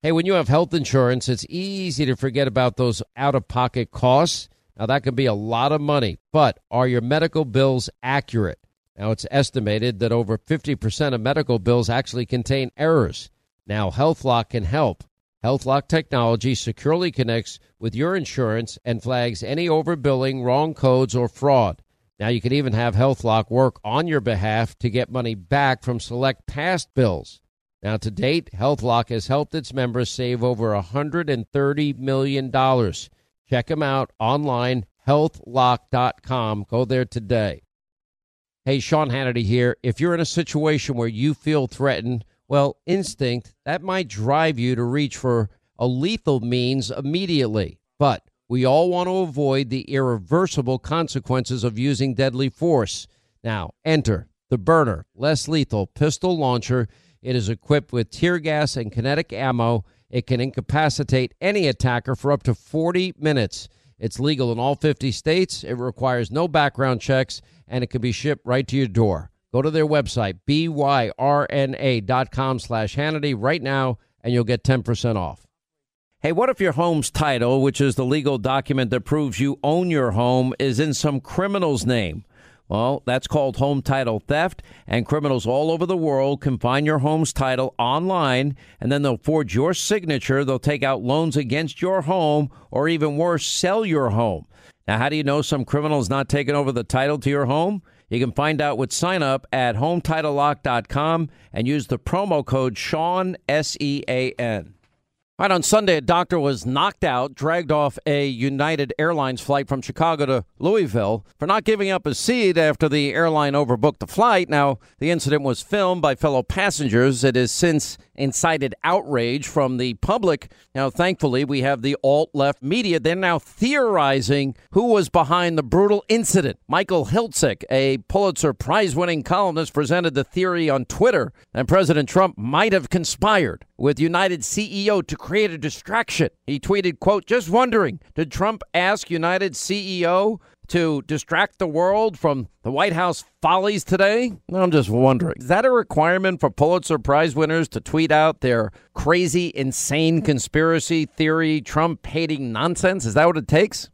Hey, when you have health insurance, it's easy to forget about those out-of-pocket costs. Now, that can be a lot of money, but are your medical bills accurate? Now, it's estimated that over 50% of medical bills actually contain errors. Now, HealthLock can help. HealthLock technology securely connects with your insurance and flags any overbilling, wrong codes, or fraud. Now, you can even have HealthLock work on your behalf to get money back from select past bills. Now, to date, HealthLock has helped its members save over $130 million. Check them out online, healthlock.com. Go there today. Hey, Sean Hannity here. If you're in a situation where you feel threatened, well, instinct, that might drive you to reach for a lethal means immediately. But we all want to avoid the irreversible consequences of using deadly force. Now, enter the Byrna less lethal pistol launcher. It is equipped with tear gas and kinetic ammo. It can incapacitate any attacker for up to 40 minutes. It's legal in all 50 states. It requires no background checks, and it can be shipped right to your door. Go to their website, byrna.com/Hannity right now, and you'll get 10% off. Hey, what if your home's title, which is the legal document that proves you own your home, is in some criminal's name? Well, that's called home title theft, and criminals all over the world can find your home's title online, and then they'll forge your signature. They'll take out loans against your home, or even worse, sell your home. Now, how do you know some criminal is not taking over the title to your home? You can find out with sign up at HometitleLock.com and use the promo code Sean, SEAN. All right, on Sunday, a doctor was knocked out, dragged off a United Airlines flight from Chicago to Louisville for not giving up his seat after the airline overbooked the flight. Now, the incident was filmed by fellow passengers. It has since incited outrage from the public. Now, thankfully, we have the alt-left media. They're now theorizing who was behind the brutal incident. Michael Hiltzik, a Pulitzer Prize-winning columnist, presented the theory on Twitter that President Trump might have conspired with United CEO to create a distraction. He tweeted, quote, "Just wondering, did Trump ask United CEO to distract the world from the White House follies today?" I'm just wondering. Is that a requirement for Pulitzer Prize winners to tweet out their crazy, insane conspiracy theory, Trump-hating nonsense? Is that what it takes?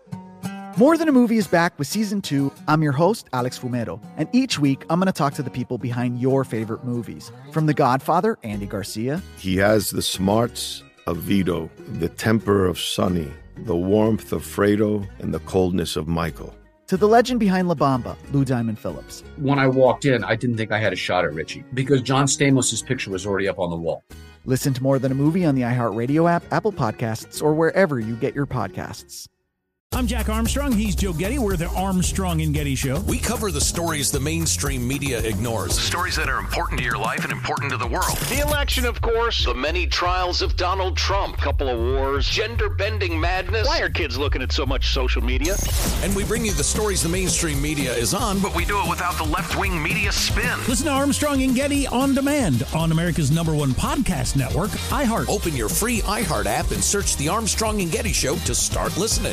More Than a Movie is back with Season 2. I'm your host, Alex Fumero. And each week, I'm going to talk to the people behind your favorite movies. From The Godfather, Andy Garcia. He has the smarts of Vito, the temper of Sonny, the warmth of Fredo, and the coldness of Michael. To the legend behind La Bamba, Lou Diamond Phillips. When I walked in, I didn't think I had a shot at Richie because John Stamos' picture was already up on the wall. Listen to More Than a Movie on the iHeartRadio app, Apple Podcasts, or wherever you get your podcasts. I'm Jack Armstrong. He's Joe Getty. We're the Armstrong and Getty Show. We cover the stories the mainstream media ignores. The stories that are important to your life and important to the world. The election, of course. The many trials of Donald Trump. Couple of wars. Gender-bending madness. Why are kids looking at so much social media? And we bring you the stories the mainstream media is on, but we do it without the left-wing media spin. Listen to Armstrong and Getty on demand on America's #1 podcast network, iHeart. Open your free iHeart app and search The Armstrong and Getty Show to start listening.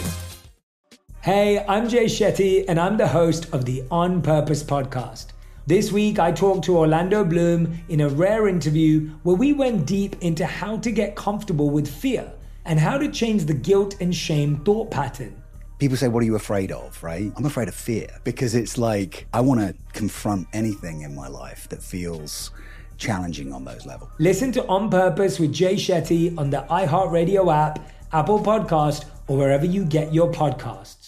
Hey, I'm Jay Shetty, and I'm the host of the On Purpose podcast. This week, I talked to Orlando Bloom in a rare interview where we went deep into how to get comfortable with fear and how to change the guilt and shame thought pattern. People say, what are you afraid of, right? I'm afraid of fear because it's like I want to confront anything in my life that feels challenging on those levels. Listen to On Purpose with Jay Shetty on the iHeartRadio app, Apple Podcast, or wherever you get your podcasts.